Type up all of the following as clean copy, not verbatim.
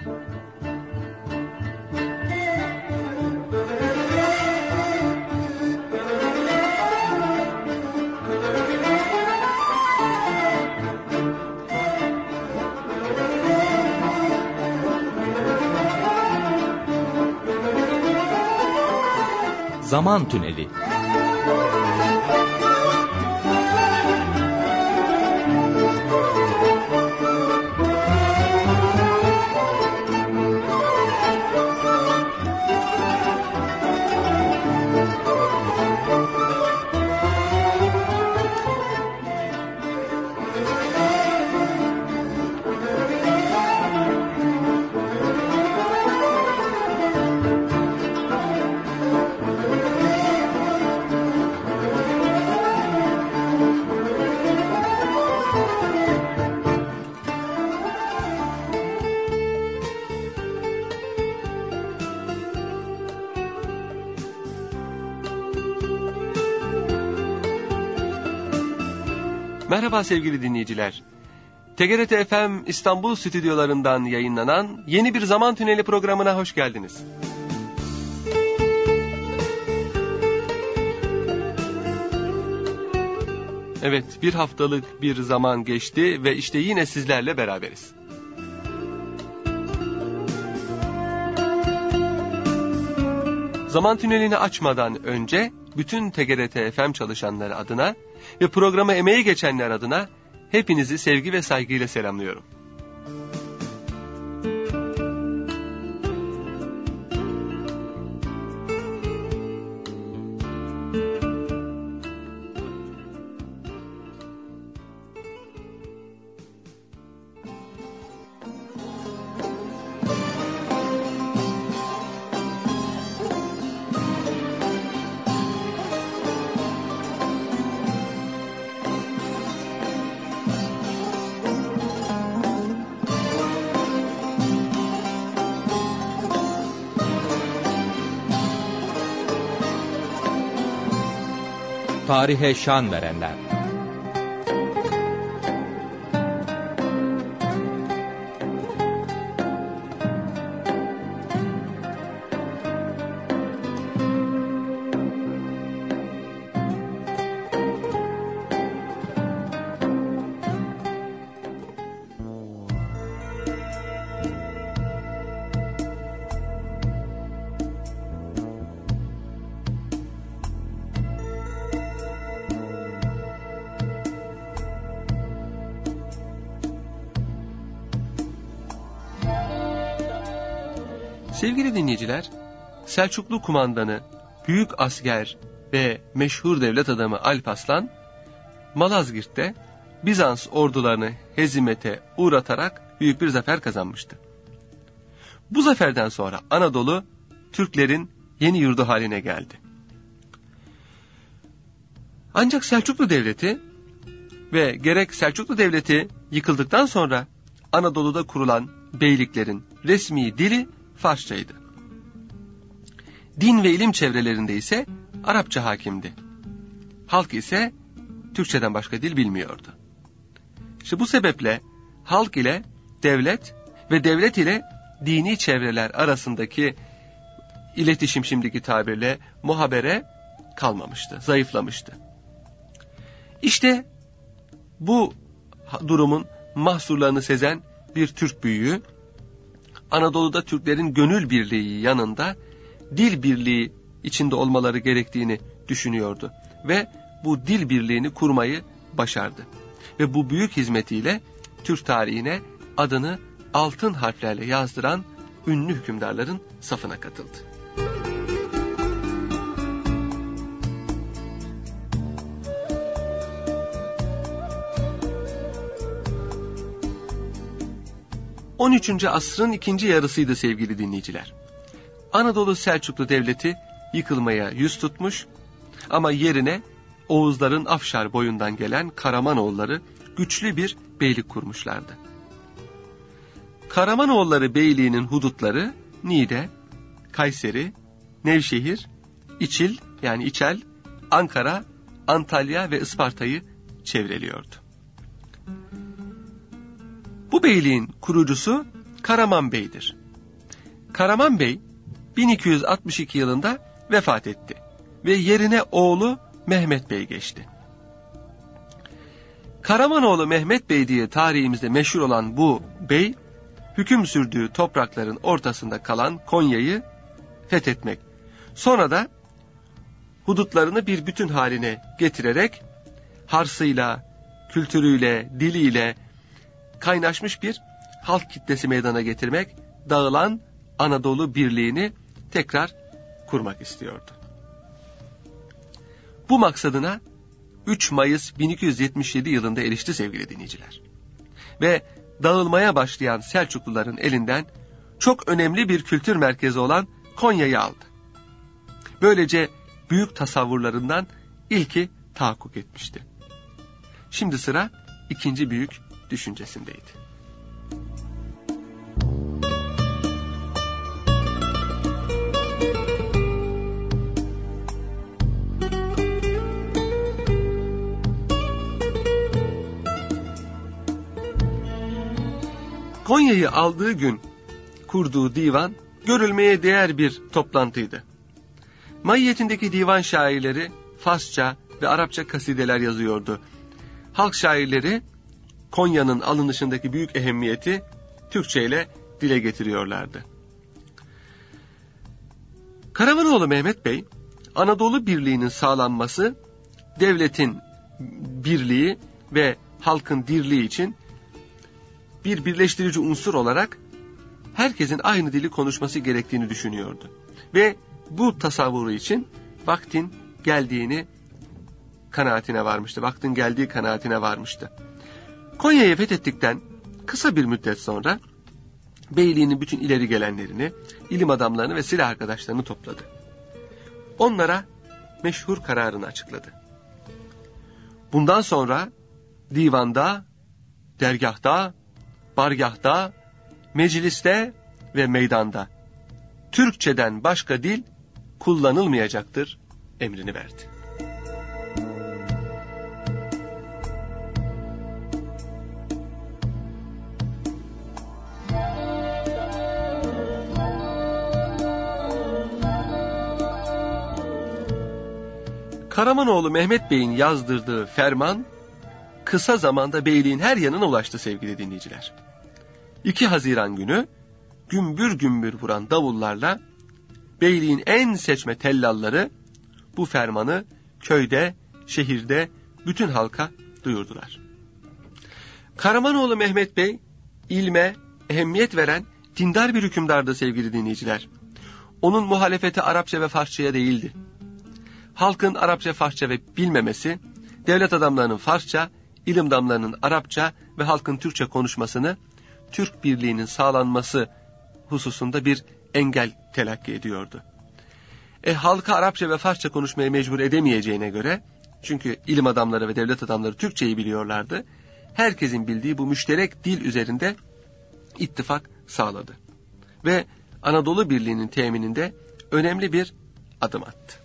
Zaman Tüneli. Merhaba sevgili dinleyiciler. TGRT FM İstanbul stüdyolarından yayınlanan yeni bir Zaman Tüneli programına hoş geldiniz. Evet, bir haftalık bir zaman geçti ve işte yine sizlerle beraberiz. Zaman Tüneli'ni açmadan önce bütün TGRT FM çalışanları adına ve programa emeği geçenler adına hepinizi sevgi ve saygıyla selamlıyorum. Tarihe şan verenler. Sevgili dinleyiciler, Selçuklu kumandanı, büyük asker ve meşhur devlet adamı Alp Arslan, Malazgirt'te Bizans ordularını hezimete uğratarak büyük bir zafer kazanmıştı. Bu zaferden sonra Anadolu, Türklerin yeni yurdu haline geldi. Ancak Selçuklu Devleti ve gerek Selçuklu Devleti yıkıldıktan sonra Anadolu'da kurulan beyliklerin resmi dili Farsçaydı. Din ve ilim çevrelerinde ise Arapça hakimdi. Halk ise Türkçeden başka dil bilmiyordu. İşte bu sebeple halk ile devlet ve devlet ile dini çevreler arasındaki iletişim, şimdiki tabirle muhabere kalmamıştı, zayıflamıştı. İşte bu durumun mahsurlarını sezen bir Türk büyüğü, Anadolu'da Türklerin gönül birliği yanında dil birliği içinde olmaları gerektiğini düşünüyordu ve bu dil birliğini kurmayı başardı. Ve bu büyük hizmetiyle Türk tarihine adını altın harflerle yazdıran ünlü hükümdarların safına katıldı. ...13. asrın ikinci yarısıydı sevgili dinleyiciler. Anadolu Selçuklu Devleti yıkılmaya yüz tutmuş ama yerine Oğuzların Afşar boyundan gelen Karamanoğulları güçlü bir beylik kurmuşlardı. Karamanoğulları beyliğinin hudutları Niğde, Kayseri, Nevşehir, İçil yani İçel, Ankara, Antalya ve Isparta'yı çevreliyordu. Bu beyliğin kurucusu Karaman Bey'dir. Karaman Bey 1262 yılında vefat etti ve yerine oğlu Mehmet Bey geçti. Karamanoğlu Mehmet Bey diye tarihimizde meşhur olan bu bey, hüküm sürdüğü toprakların ortasında kalan Konya'yı fethetmek, sonra da hudutlarını bir bütün haline getirerek harsıyla, kültürüyle, diliyle kaynaşmış bir halk kitlesi meydana getirmek, dağılan Anadolu Birliği'ni tekrar kurmak istiyordu. Bu maksadına 3 Mayıs 1277 yılında erişti sevgili dinleyiciler. Ve dağılmaya başlayan Selçukluların elinden çok önemli bir kültür merkezi olan Konya'yı aldı. Böylece büyük tasavvurlarından ilki tahakkuk etmişti. Şimdi sıra ikinci büyük düşüncesindeydi. Konya'yı aldığı gün kurduğu divan görülmeye değer bir toplantıydı. Mahiyetindeki divan şairleri Farsça ve Arapça kasideler yazıyordu. Halk şairleri Konya'nın alınışındaki büyük ehemmiyeti Türkçe ile dile getiriyorlardı. Karamanoğlu Mehmet Bey, Anadolu Birliği'nin sağlanması, devletin birliği ve halkın dirliği için bir birleştirici unsur olarak herkesin aynı dili konuşması gerektiğini düşünüyordu. Ve bu tasavvuru için vaktin geldiğini kanaatine varmıştı. Vaktin geldiği kanaatine varmıştı. Konya'yı fethettikten kısa bir müddet sonra beyliğinin bütün ileri gelenlerini, ilim adamlarını ve silah arkadaşlarını topladı. Onlara meşhur kararını açıkladı. Bundan sonra divanda, dergahta, bargahta, mecliste ve meydanda Türkçeden başka dil kullanılmayacaktır emrini verdi. Karamanoğlu Mehmet Bey'in yazdırdığı ferman kısa zamanda beyliğin her yanına ulaştı sevgili dinleyiciler. 2 Haziran günü gümbür gümbür vuran davullarla beyliğin en seçme tellalları bu fermanı köyde, şehirde bütün halka duyurdular. Karamanoğlu Mehmet Bey ilme ehemmiyet veren dindar bir hükümdardı sevgili dinleyiciler. Onun muhalefeti Arapça ve Farsçaya değildi. Halkın Arapça, Farsça ve bilmemesi, devlet adamlarının Farsça, ilim adamlarının Arapça ve halkın Türkçe konuşmasını Türk birliğinin sağlanması hususunda bir engel telakki ediyordu. Halka Arapça ve Farsça konuşmaya mecbur edemeyeceğine göre, çünkü ilim adamları ve devlet adamları Türkçeyi biliyorlardı, herkesin bildiği bu müşterek dil üzerinde ittifak sağladı. Ve Anadolu Birliği'nin temininde önemli bir adım attı.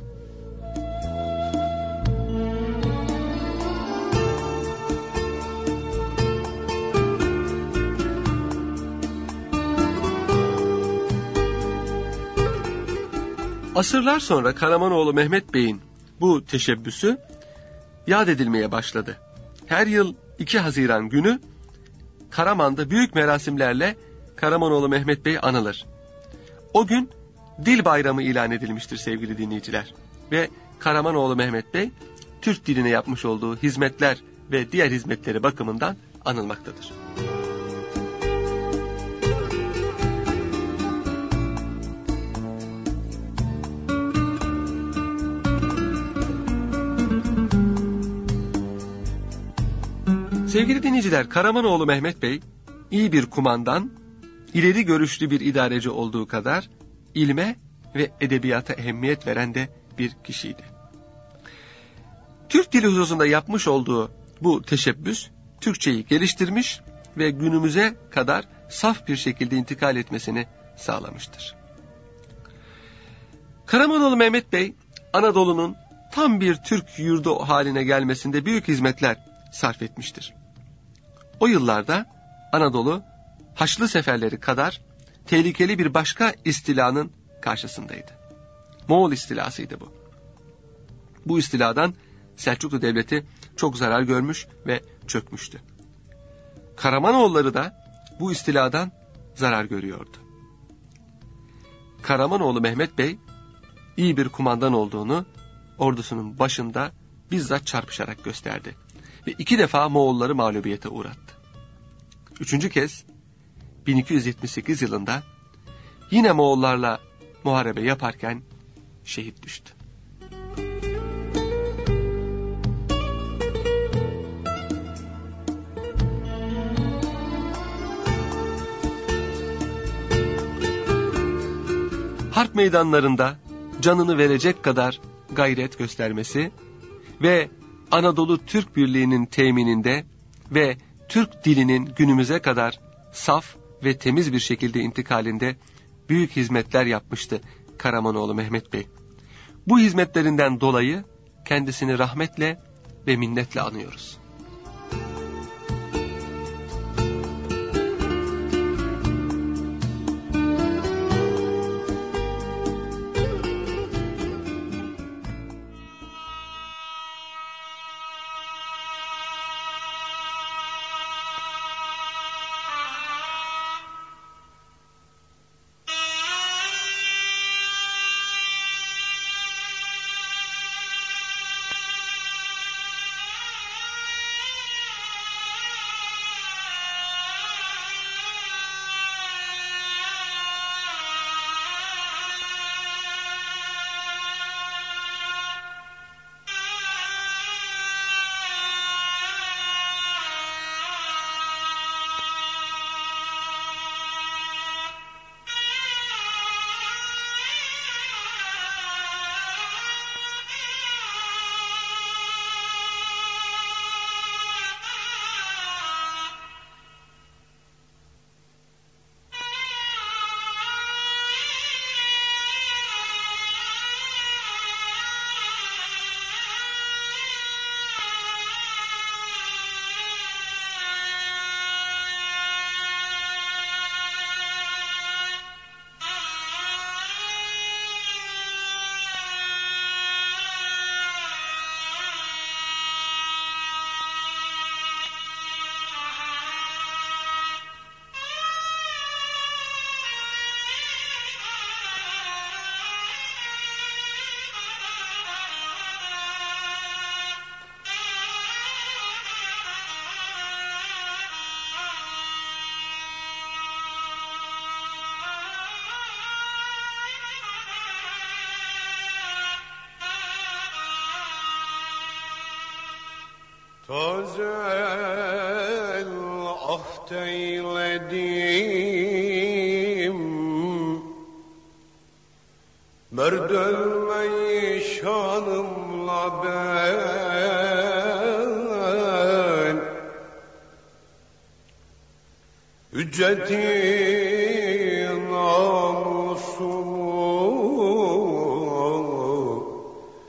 Asırlar sonra Karamanoğlu Mehmet Bey'in bu teşebbüsü yad edilmeye başladı. Her yıl 2 Haziran günü Karaman'da büyük merasimlerle Karamanoğlu Mehmet Bey anılır. O gün Dil Bayramı ilan edilmiştir sevgili dinleyiciler. Ve Karamanoğlu Mehmet Bey Türk diline yapmış olduğu hizmetler ve diğer hizmetleri bakımından anılmaktadır. Sevgili dinleyiciler, Karamanoğlu Mehmet Bey iyi bir kumandan, ileri görüşlü bir idareci olduğu kadar ilme ve edebiyata ehemmiyet veren de bir kişiydi. Türk dili hususunda yapmış olduğu bu teşebbüs Türkçeyi geliştirmiş ve günümüze kadar saf bir şekilde intikal etmesini sağlamıştır. Karamanoğlu Mehmet Bey Anadolu'nun tam bir Türk yurdu haline gelmesinde büyük hizmetler sarf etmiştir. O yıllarda Anadolu Haçlı seferleri kadar tehlikeli bir başka istilanın karşısındaydı. Moğol istilasıydı bu. Bu istiladan Selçuklu Devleti çok zarar görmüş ve çökmüştü. Karamanoğulları da bu istiladan zarar görüyordu. Karamanoğlu Mehmet Bey iyi bir kumandan olduğunu ordusunun başında bizzat çarpışarak gösterdi ve 2 defa Moğolları mağlubiyete uğrattı. 3. kez 1278 yılında yine Moğollarla muharebe yaparken şehit düştü. Harp meydanlarında canını verecek kadar gayret göstermesi ve Anadolu Türk Birliği'nin temininde ve Türk dilinin günümüze kadar saf ve temiz bir şekilde intikalinde büyük hizmetler yapmıştı Karamanoğlu Mehmet Bey. Bu hizmetlerinden dolayı kendisini rahmetle ve minnetle anıyoruz. Tazel ahd eyledim, merd ölmeyi şanımla ben, hücceti namusumu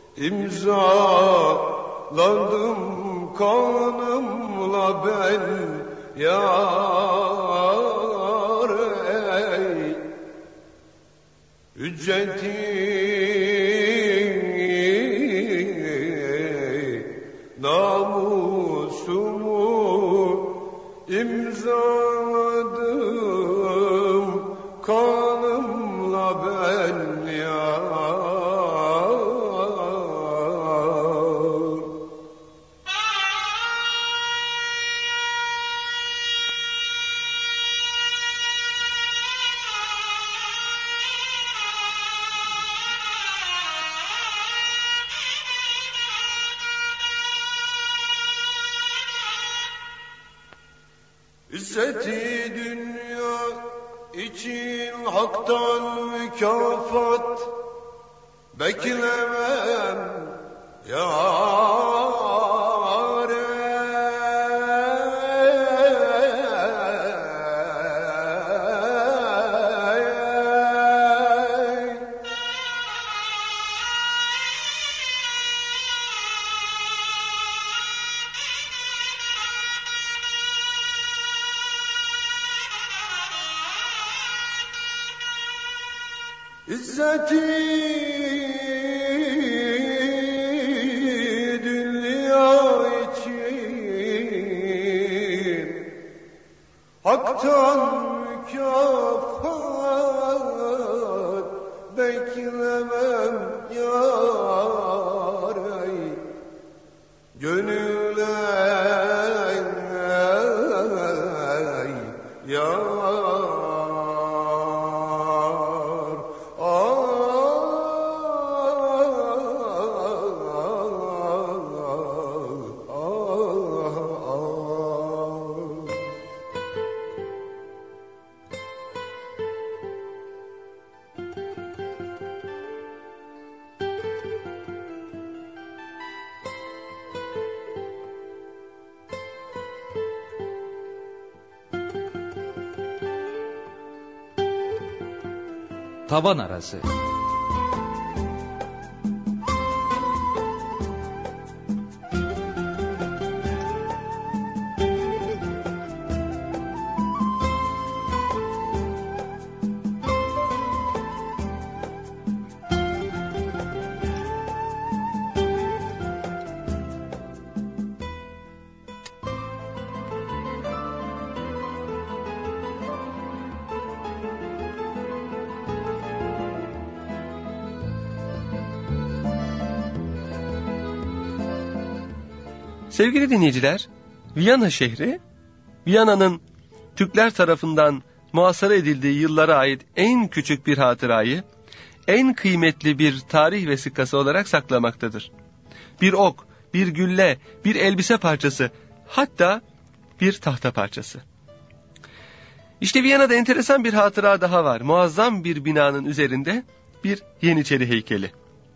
imzalandım kanımla ben yar ey, hücceti namusumu imzaladım kanımla ben yar. İzzeti dünya için haktan mükafat beklemem yâre. İzzeti dünya için hak'tan mükafat beklemem yar ey gönüller yar. Tavan arası. Sevgili dinleyiciler, Viyana şehri, Viyana'nın Türkler tarafından muhasara edildiği yıllara ait en küçük bir hatırayı, en kıymetli bir tarih vesikası olarak saklamaktadır. Bir ok, bir gülle, bir elbise parçası, hatta bir tahta parçası. İşte Viyana'da enteresan bir hatıra daha var. Muazzam bir binanın üzerinde bir Yeniçeri heykeli.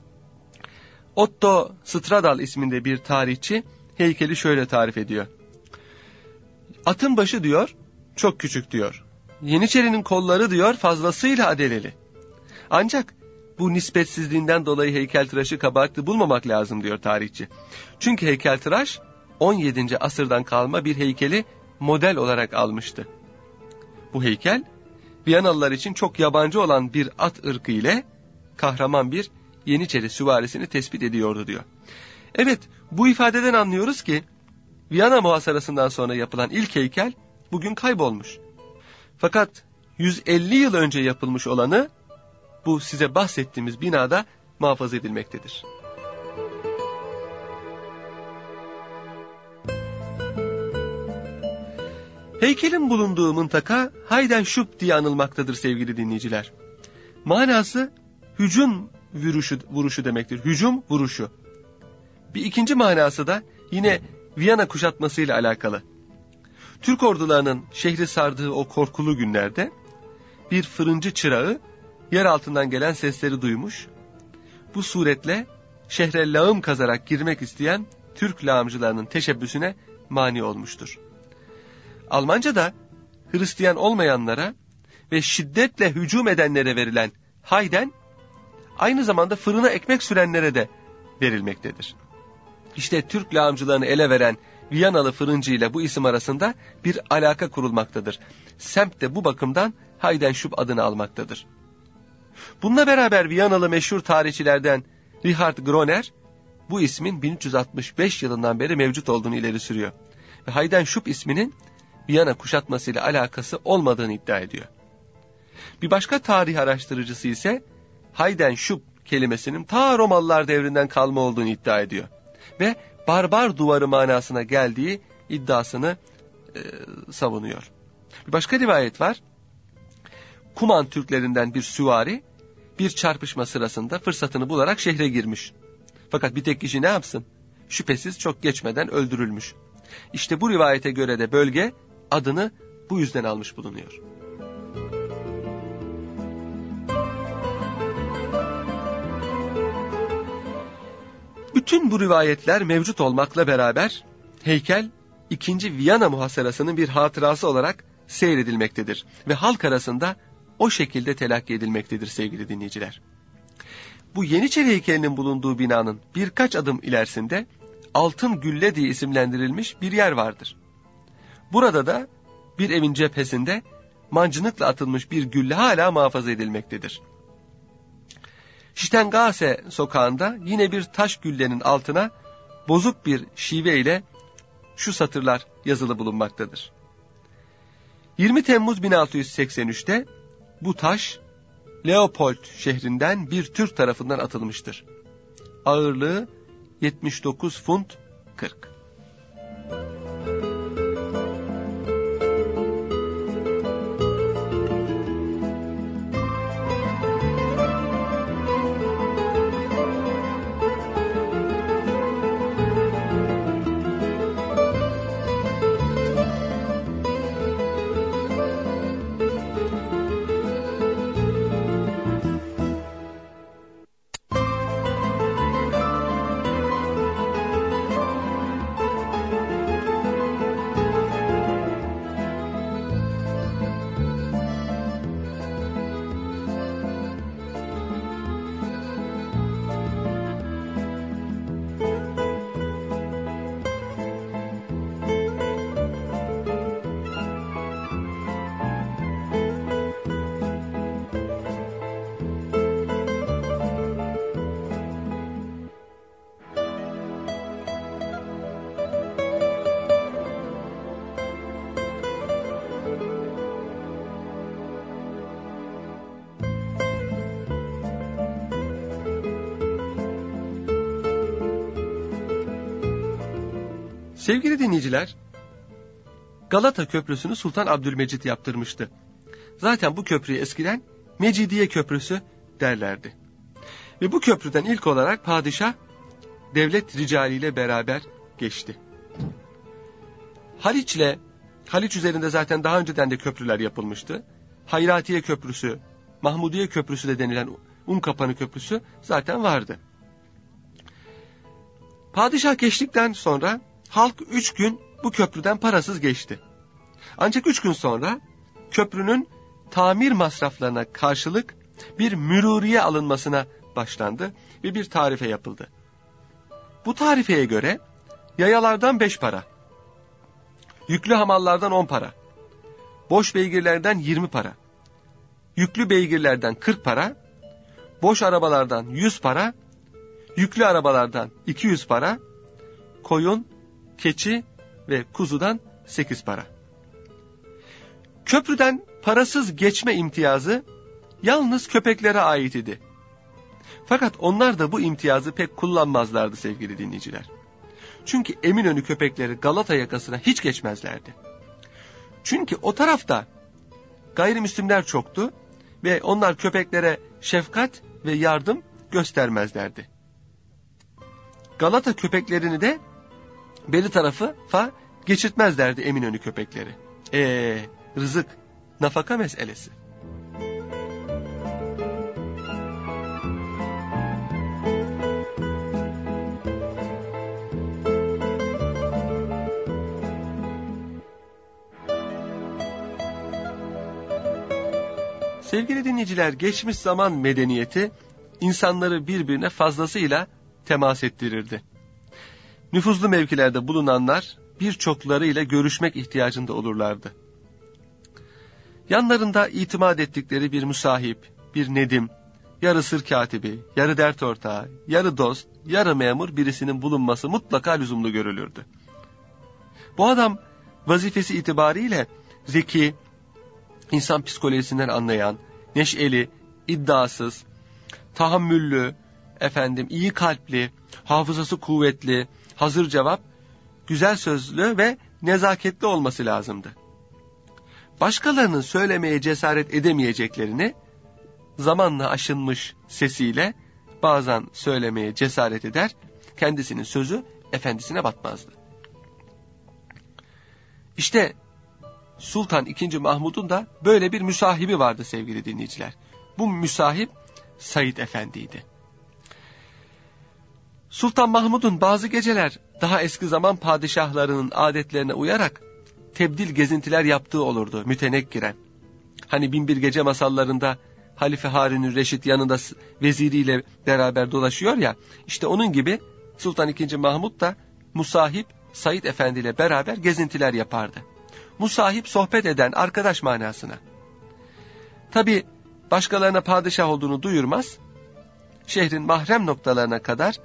Otto Stradal isminde bir tarihçi heykeli şöyle tarif ediyor. Atın başı diyor, çok küçük diyor. Yeniçerinin kolları diyor, fazlasıyla adeleli. Ancak bu nispetsizliğinden dolayı heykeltıraşı kabahatli bulmamak lazım diyor tarihçi. Çünkü heykeltıraş 17. asırdan kalma bir heykeli model olarak almıştı. Bu heykel, Viyanalılar için çok yabancı olan bir at ırkı ile kahraman bir Yeniçeri süvarisini tespit ediyordu diyor. Evet, bu ifadeden anlıyoruz ki Viyana muhasarasından sonra yapılan ilk heykel bugün kaybolmuş. Fakat 150 yıl önce yapılmış olanı bu size bahsettiğimiz binada muhafaza edilmektedir. Heykelin bulunduğu mıntıka Heidenstub diye anılmaktadır sevgili dinleyiciler. Manası hücum vuruşu demektir. Hücum vuruşu. Bir ikinci manası da yine Viyana kuşatmasıyla alakalı. Türk ordularının şehri sardığı o korkulu günlerde bir fırıncı çırağı yer altından gelen sesleri duymuş. Bu suretle şehre lağım kazarak girmek isteyen Türk lağımcılarının teşebbüsüne mani olmuştur. Almanca'da Hristiyan olmayanlara ve şiddetle hücum edenlere verilen Heiden, aynı zamanda fırına ekmek sürenlere de verilmektedir. İşte Türk lağımcılarını ele veren Viyanalı fırıncı ile bu isim arasında bir alaka kurulmaktadır. Semt de bu bakımdan Heidenstub adını almaktadır. Bununla beraber Viyanalı meşhur tarihçilerden Richard Groner, bu ismin 1365 yılından beri mevcut olduğunu ileri sürüyor. Ve Heidenstub isminin Viyana kuşatmasıyla alakası olmadığını iddia ediyor. Bir başka tarih araştırıcısı ise Heidenstub kelimesinin ta Romalılar devrinden kalma olduğunu iddia ediyor. Ve barbar duvarı manasına geldiği iddiasını savunuyor. Bir başka rivayet var. Kuman Türklerinden bir süvari bir çarpışma sırasında fırsatını bularak şehre girmiş. Fakat bir tek kişi ne yapsın? Şüphesiz çok geçmeden öldürülmüş. İşte bu rivayete göre de bölge adını bu yüzden almış bulunuyor. Bütün bu rivayetler mevcut olmakla beraber heykel 2. Viyana muhasarasının bir hatırası olarak seyredilmektedir ve halk arasında o şekilde telakki edilmektedir sevgili dinleyiciler. Bu Yeniçeri heykelinin bulunduğu binanın birkaç adım ilerisinde Altın Gülle diye isimlendirilmiş bir yer vardır. Burada da bir evin cephesinde mancınıkla atılmış bir gülle hala muhafaza edilmektedir. Şitengase sokağında yine bir taş güllenin altına bozuk bir şive ile şu satırlar yazılı bulunmaktadır. 20 Temmuz 1683'te bu taş Leopold şehrinden bir Türk tarafından atılmıştır. Ağırlığı 79 funt 40. Sevgili dinleyiciler, Galata Köprüsü'nü Sultan Abdülmecit yaptırmıştı. Zaten bu köprüye eskiden Mecidiye Köprüsü derlerdi. Ve bu köprüden ilk olarak padişah devlet ricaliyle beraber geçti. Haliç üzerinde zaten daha önceden de köprüler yapılmıştı. Hayratiye Köprüsü, Mahmudiye Köprüsü de denilen Unkapanı Köprüsü zaten vardı. Padişah geçtikten sonra halk 3 gün bu köprüden parasız geçti. Ancak 3 gün sonra köprünün tamir masraflarına karşılık bir müruriye alınmasına başlandı ve bir tarife yapıldı. Bu tarifeye göre yayalardan 5 para, yüklü hamallardan 10 para, boş beygirlerden 20 para, yüklü beygirlerden 40 para, boş arabalardan 100 para, yüklü arabalardan 200 para, koyun, keçi ve kuzudan 8 para. Köprüden parasız geçme imtiyazı yalnız köpeklere ait idi. Fakat onlar da bu imtiyazı pek kullanmazlardı sevgili dinleyiciler. Çünkü Eminönü köpekleri Galata yakasına hiç geçmezlerdi. Çünkü o tarafta gayrimüslimler çoktu ve onlar köpeklere şefkat ve yardım göstermezlerdi. Galata köpeklerini de Beli tarafı geçirtmezlerdi Eminönü köpekleri. Rızık, nafaka meselesi. Sevgili dinleyiciler, geçmiş zaman medeniyeti insanları birbirine fazlasıyla temas ettirirdi. Nüfuzlu mevkilerde bulunanlar birçoklarıyla görüşmek ihtiyacında olurlardı. Yanlarında itimat ettikleri bir müsahip, bir nedim, yarı sır katibi, yarı dert ortağı, yarı dost, yarı memur birisinin bulunması mutlaka lüzumlu görülürdü. Bu adam vazifesi itibariyle zeki, insan psikolojisinden anlayan, neşeli, iddiasız, tahammüllü, iyi kalpli, hafızası kuvvetli, hazır cevap, güzel sözlü ve nezaketli olması lazımdı. Başkalarının söylemeye cesaret edemeyeceklerini zamanla aşınmış sesiyle bazen söylemeye cesaret eder, kendisinin sözü efendisine batmazdı. İşte Sultan II. Mahmud'un da böyle bir müsahibi vardı sevgili dinleyiciler. Bu müsahip Said Efendi'ydi. Sultan Mahmud'un bazı geceler daha eski zaman padişahlarının adetlerine uyarak tebdil gezintiler yaptığı olurdu mütenekkiren. Hani Binbir Gece masallarında Halife Harun-ü Reşit yanında veziriyle beraber dolaşıyor ya, işte onun gibi Sultan II. Mahmud da musahip Said Efendi ile beraber gezintiler yapardı. Musahip sohbet eden arkadaş manasına. Tabi başkalarına padişah olduğunu duyurmaz şehrin mahrem noktalarına kadar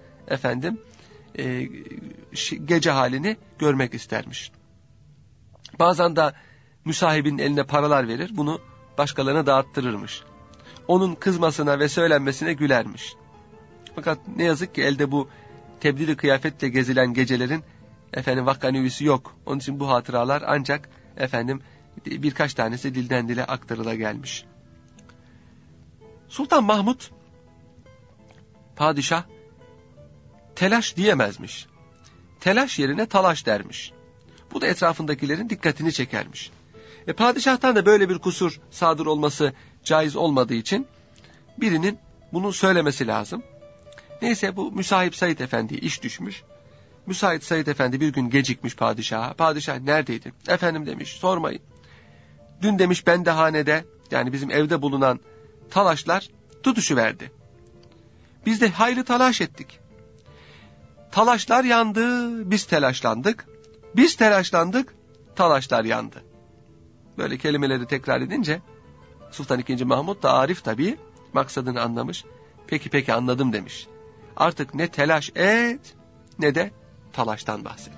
gece halini görmek istermiş. Bazen de müsahibinin eline paralar verir, bunu başkalarına dağıttırırmış. Onun kızmasına ve söylenmesine gülermiş. Fakat ne yazık ki elde bu tebdili kıyafetle gezilen gecelerin vakkanüvisi yok. Onun için bu hatıralar ancak birkaç tanesi dilden dile aktarıla gelmiş. Sultan Mahmud padişah telaş diyemezmiş. Telaş yerine talaş dermiş. Bu da etrafındakilerin dikkatini çekermiş. Padişahtan da böyle bir kusur sadır olması caiz olmadığı için birinin bunu söylemesi lazım. Neyse bu Müsahip Said Efendi'ye iş düşmüş. Müsait Said Efendi bir gün gecikmiş padişaha. Padişah neredeydi? Efendim demiş, sormayın. Dün demiş bendehanede, yani bizim evde bulunan talaşlar tutuşuverdi. Biz de hayli talaş ettik. Talaşlar yandı, biz telaşlandık. Biz telaşlandık, talaşlar yandı. Böyle kelimeleri tekrar edince Sultan II. Mahmud da arif tabii maksadını anlamış. Peki anladım demiş. Artık ne telaş et ne de talaştan bahset.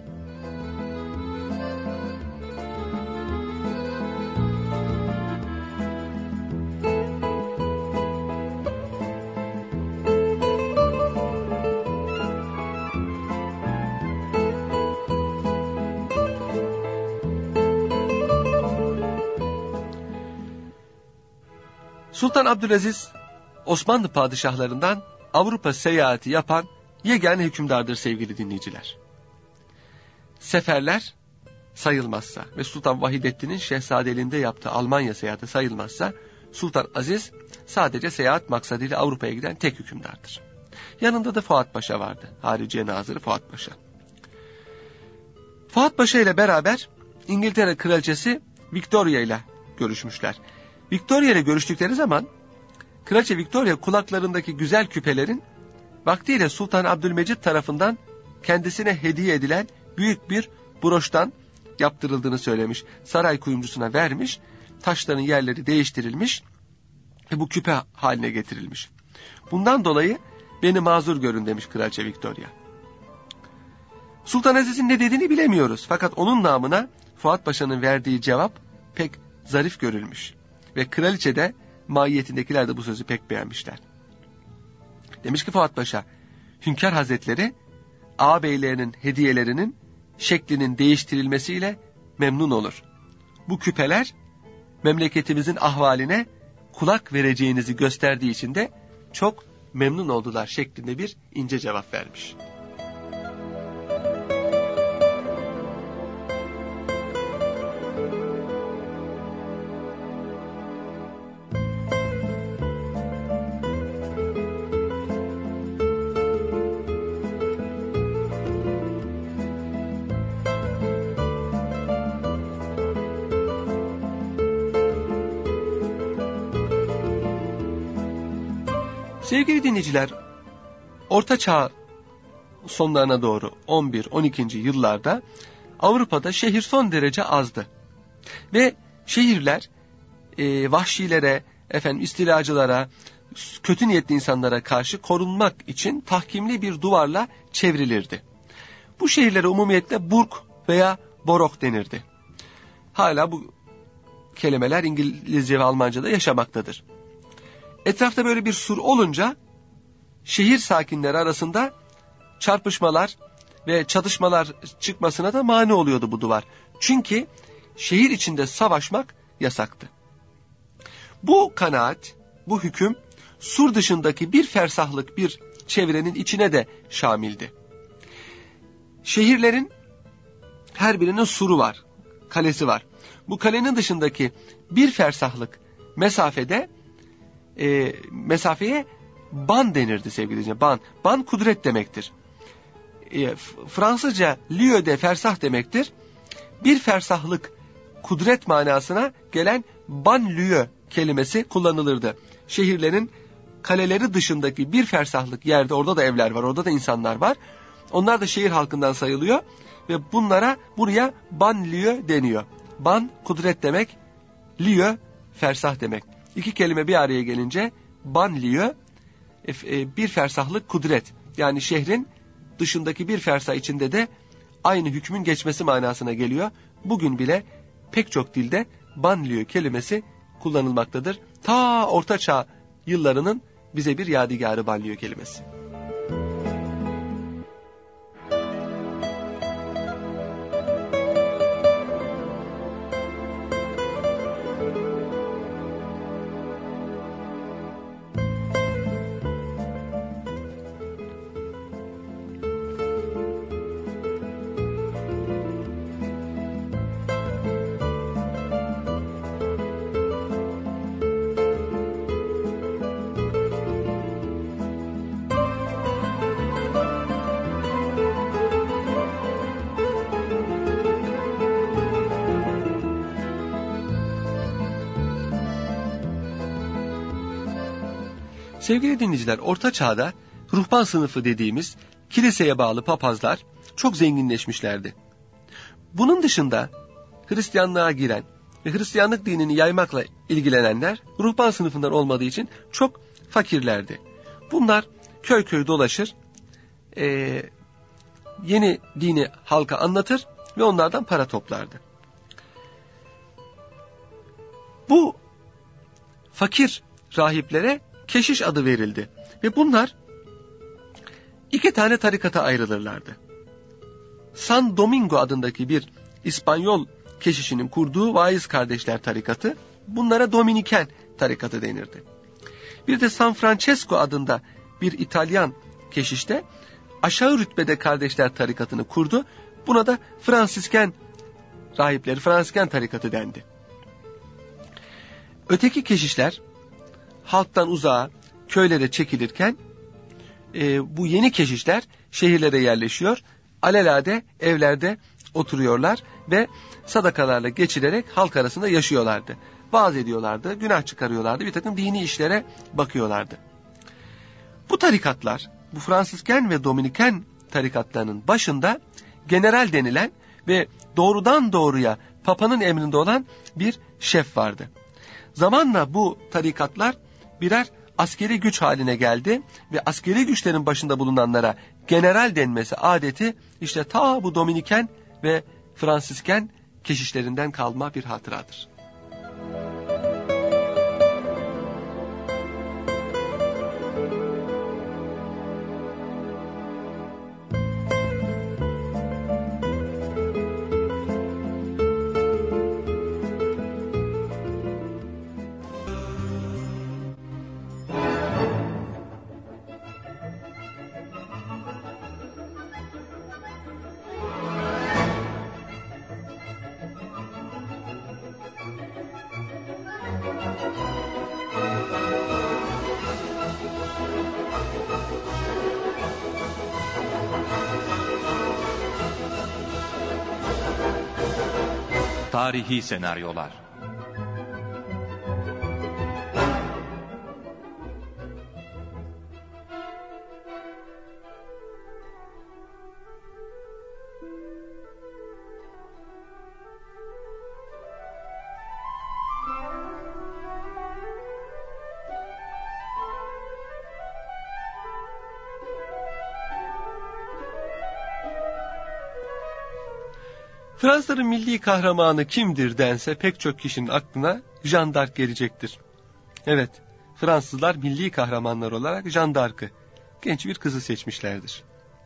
Sultan Abdülaziz Osmanlı padişahlarından Avrupa seyahati yapan yegane hükümdardır sevgili dinleyiciler. Seferler sayılmazsa ve Sultan Vahidettin'in şehzadeliğinde yaptığı Almanya seyahati sayılmazsa Sultan Aziz sadece seyahat maksadıyla Avrupa'ya giden tek hükümdardır. Yanında da Fuat Paşa vardı. Hariciye Nazırı Fuat Paşa. Fuat Paşa ile beraber İngiltere Kraliçesi Victoria ile görüşmüşler. Victoria ile görüştükleri zaman Kraliçe Victoria kulaklarındaki güzel küpelerin vaktiyle Sultan Abdülmecid tarafından kendisine hediye edilen büyük bir broştan yaptırıldığını söylemiş. Saray kuyumcusuna vermiş, taşların yerleri değiştirilmiş ve bu küpe haline getirilmiş. Bundan dolayı beni mazur görün demiş Kraliçe Victoria. Sultan Aziz'in ne dediğini bilemiyoruz. Fakat onun namına Fuat Paşa'nın verdiği cevap pek zarif görülmüş. Ve kraliçe de maiyetindekiler de bu sözü pek beğenmişler. Demiş ki Fuat Paşa, Hünkâr Hazretleri ağabeylerinin hediyelerinin şeklinin değiştirilmesiyle memnun olur. Bu küpeler memleketimizin ahvaline kulak vereceğinizi gösterdiği için de çok memnun oldular şeklinde bir ince cevap vermiş. Sevgili dinleyiciler, Orta Çağ sonlarına doğru 11-12. yıllarda Avrupa'da şehir son derece azdı. Ve şehirler vahşilere, istilacılara, kötü niyetli insanlara karşı korunmak için tahkimli bir duvarla çevrilirdi. Bu şehirlere umumiyetle burg veya borok denirdi. Hala bu kelimeler İngilizce ve Almanca'da yaşamaktadır. Etrafta böyle bir sur olunca şehir sakinleri arasında çarpışmalar ve çatışmalar çıkmasına da mani oluyordu bu duvar. Çünkü şehir içinde savaşmak yasaktı. Bu kanaat, bu hüküm sur dışındaki bir fersahlık bir çevrenin içine de şamildi. Şehirlerin her birinin suru var, kalesi var. Bu kalenin dışındaki bir fersahlık mesafeye ban denirdi sevgili dinleyiciler. Ban. Ban kudret demektir. Fransızca lieu de fersah demektir. Bir fersahlık kudret manasına gelen banlieue kelimesi kullanılırdı. Şehirlerin kaleleri dışındaki bir fersahlık yerde, orada da evler var, orada da insanlar var. Onlar da şehir halkından sayılıyor ve buraya banlieue deniyor. Ban kudret demek, lieu fersah demek. İki kelime bir araya gelince banlieue bir fersahlık kudret, yani şehrin dışındaki bir fersah içinde de aynı hükmün geçmesi manasına geliyor. Bugün bile pek çok dilde banliyö kelimesi kullanılmaktadır. Ta Orta Çağ yıllarının bize bir yadigarı banliyö kelimesi. Sevgili dinleyiciler, Orta Çağ'da ruhban sınıfı dediğimiz kiliseye bağlı papazlar çok zenginleşmişlerdi. Bunun dışında Hristiyanlığa giren ve Hristiyanlık dinini yaymakla ilgilenenler ruhban sınıfından olmadığı için çok fakirlerdi. Bunlar köy köy dolaşır, yeni dini halka anlatır ve onlardan para toplardı. Bu fakir rahiplere keşiş adı verildi ve bunlar 2 tane tarikata ayrılırlardı. San Domingo adındaki bir İspanyol keşişinin kurduğu vaiz kardeşler tarikatı, bunlara Dominiken tarikatı denirdi. Bir de San Francesco adında bir İtalyan keşiş de aşağı rütbede kardeşler tarikatını kurdu. Buna da Fransisken rahipleri, Fransisken tarikatı dendi. Öteki keşişler halktan uzağa, köylere çekilirken bu yeni keşişler şehirlere yerleşiyor, alelade evlerde oturuyorlar ve sadakalarla geçilerek halk arasında yaşıyorlardı. Vaaz ediyorlardı, günah çıkarıyorlardı, bir takım dini işlere bakıyorlardı. Bu tarikatlar, bu Fransisken ve Dominiken tarikatlarının başında general denilen ve doğrudan doğruya Papa'nın emrinde olan bir şef vardı. Zamanla bu tarikatlar birer askeri güç haline geldi ve askeri güçlerin başında bulunanlara general denmesi adeti işte ta bu Dominiken ve Fransisken keşişlerinden kalma bir hatıradır. Tarihi senaryolar. Fransızların milli kahramanı kimdir dense pek çok kişinin aklına Jeanne d'Arc gelecektir. Evet, Fransızlar milli kahramanlar olarak Jeanne d'Arc'ı, genç bir kızı seçmişlerdir.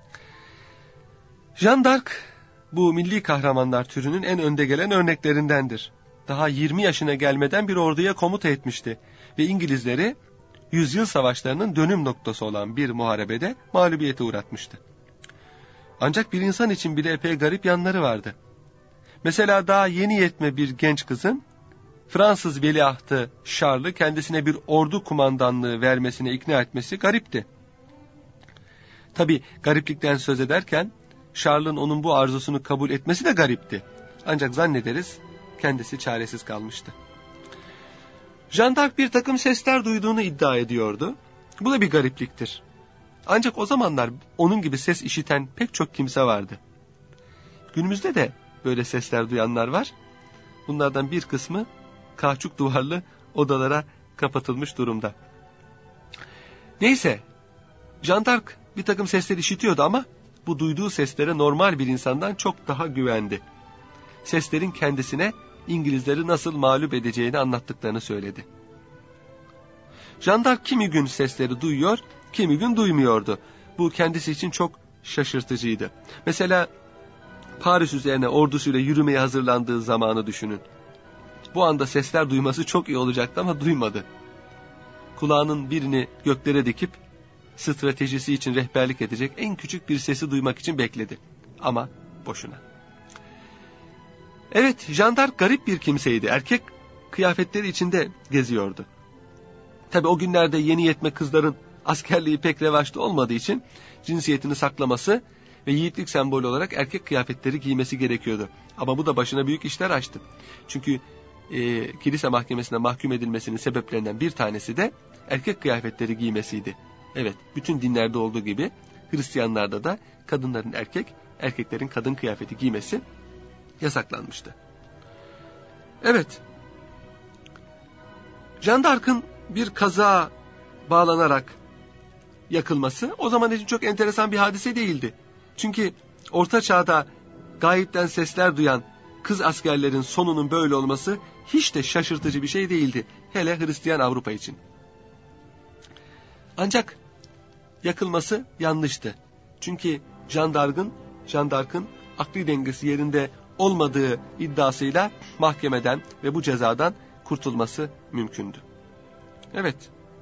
Jeanne d'Arc bu milli kahramanlar türünün en önde gelen örneklerindendir. Daha 20 yaşına gelmeden bir orduya komuta etmişti ve İngilizleri yüzyıl savaşlarının dönüm noktası olan bir muharebede mağlubiyete uğratmıştı. Ancak bir insan için bile epey garip yanları vardı. Mesela daha yeni yetme bir genç kızın Fransız veliahtı Charles'ı kendisine bir ordu kumandanlığı vermesine ikna etmesi garipti. Tabi gariplikten söz ederken Charles'ın onun bu arzusunu kabul etmesi de garipti. Ancak zannederiz kendisi çaresiz kalmıştı. Jeanne d'Arc bir takım sesler duyduğunu iddia ediyordu. Bu da bir garipliktir. Ancak o zamanlar onun gibi ses işiten pek çok kimse vardı. Günümüzde de böyle sesler duyanlar var. Bunlardan bir kısmı kauçuk duvarlı odalara kapatılmış durumda. Neyse, Jeanne d'Arc bir takım sesler işitiyordu ama bu duyduğu seslere normal bir insandan çok daha güvendi. Seslerin kendisine İngilizleri nasıl mağlup edeceğini anlattıklarını söyledi. Jeanne d'Arc kimi gün sesleri duyuyor, kimi gün duymuyordu. Bu kendisi için çok şaşırtıcıydı. Mesela Paris üzerine ordusuyla yürümeye hazırlandığı zamanı düşünün. Bu anda sesler duyması çok iyi olacaktı ama duymadı. Kulağının birini göklere dikip stratejisi için rehberlik edecek en küçük bir sesi duymak için bekledi. Ama boşuna. Evet, Jeanne d'Arc garip bir kimseydi. Erkek kıyafetleri içinde geziyordu. Tabii o günlerde yeni yetme kızların askerliği pek revaçta olmadığı için cinsiyetini saklaması ve yiğitlik sembolü olarak erkek kıyafetleri giymesi gerekiyordu. Ama bu da başına büyük işler açtı. Çünkü kilise mahkemesine mahkum edilmesinin sebeplerinden bir tanesi de erkek kıyafetleri giymesiydi. Evet, bütün dinlerde olduğu gibi Hristiyanlarda da kadınların erkeklerin kadın kıyafeti giymesi yasaklanmıştı. Evet, Jeanne d'Arc'ın bir kazağa bağlanarak yakılması o zaman için çok enteresan bir hadise değildi. Çünkü Orta Çağ'da gayipten sesler duyan kız askerlerin sonunun böyle olması hiç de şaşırtıcı bir şey değildi. Hele Hristiyan Avrupa için. Ancak yakılması yanlıştı. Çünkü Jeanne d'Arc'ın akli dengesi yerinde olmadığı iddiasıyla mahkemeden ve bu cezadan kurtulması mümkündü. Evet.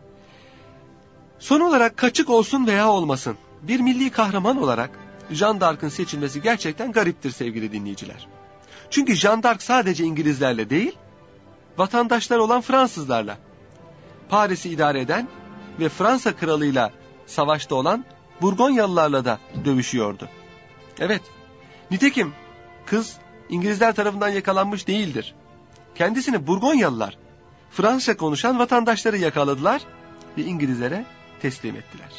Son olarak kaçık olsun veya olmasın, bir milli kahraman olarak Jeanne d'Arc'ın seçilmesi gerçekten gariptir sevgili dinleyiciler. Çünkü Jeanne d'Arc sadece İngilizlerle değil, vatandaşlar olan Fransızlarla, Paris'i idare eden ve Fransa kralıyla savaşta olan Burgonyalılarla da dövüşüyordu. Evet, nitekim kız İngilizler tarafından yakalanmış değildir. Kendisini Burgonyalılar, Fransızca konuşan vatandaşları yakaladılar ve İngilizlere teslim ettiler.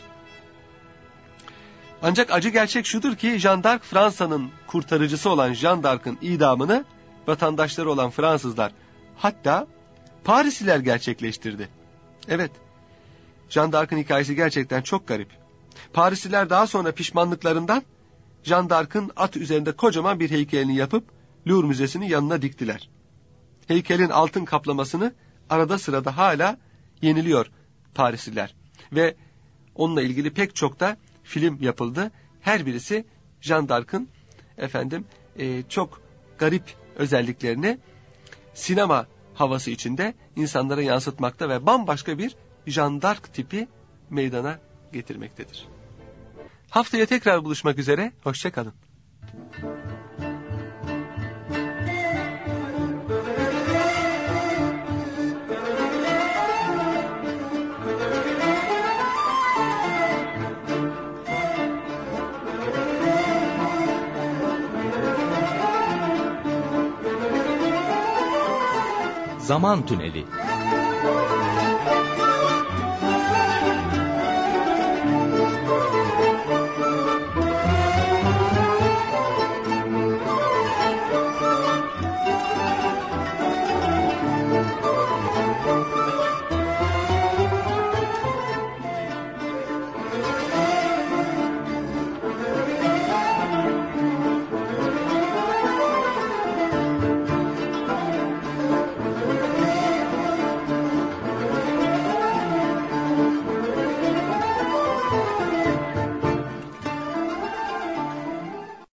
Ancak acı gerçek şudur ki Jeanne d'Arc Fransa'nın kurtarıcısı olan Jeanne d'Arc'ın idamını vatandaşları olan Fransızlar, hatta Parisliler gerçekleştirdi. Evet, Jeanne d'Arc'ın hikayesi gerçekten çok garip. Parisliler daha sonra pişmanlıklarından Jeanne d'Arc'ın at üzerinde kocaman bir heykelini yapıp Louvre Müzesi'nin yanına diktiler. Heykelin altın kaplamasını arada sırada hala yeniliyor Parisliler. Ve onunla ilgili pek çok da film yapıldı. Her birisi Jeanne d'Arc'ın çok garip özelliklerini sinema havası içinde insanlara yansıtmakta ve bambaşka bir Jeanne d'Arc tipi meydana getirmektedir. Haftaya tekrar buluşmak üzere, hoşça kalın. Zaman Tüneli.